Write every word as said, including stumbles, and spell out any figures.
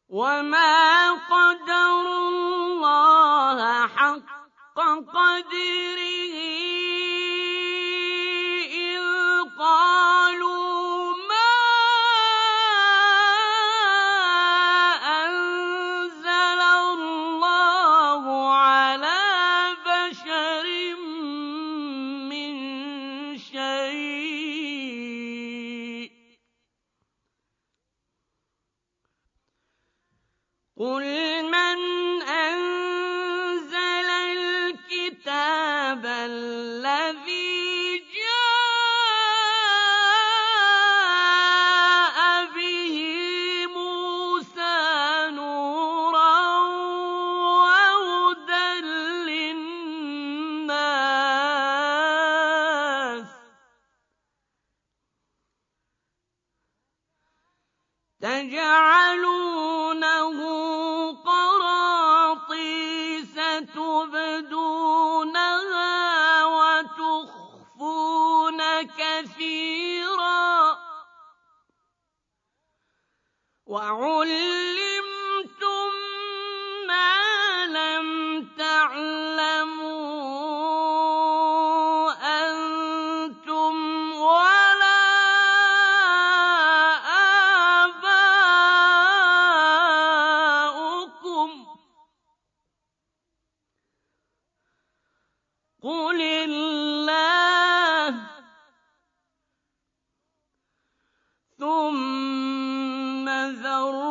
وَمَا قَدَرُوا اللَّهَ حَقَّ قَدْرِهِ إِذْ قَالُوا مَا أَنزَلَ اللَّهُ عَلَىٰ بَشَرٍ مِّن شَيْءٍ ۗ قُلْ مَنْ أَنزَلَ الْكِتَابَ الَّذِي جَاءَ بِهِ مُوسَىٰ نُورًا وَهُدًى لِّلنَّاسِ ۖ تَجْعَلُونَهُ قَرَاطِيسَ تُبْدُونَهَا وَتُخْفُونَ كَثِيرًا ۖ وَعُلِّمْتُم مَّا لَمْ تَعْلَمُوا أَنتُمْ وَلَا آبَاؤُكُمْ ۖ قُلِ اللَّهُ ۖ ثُمَّ ذَرْهُمْ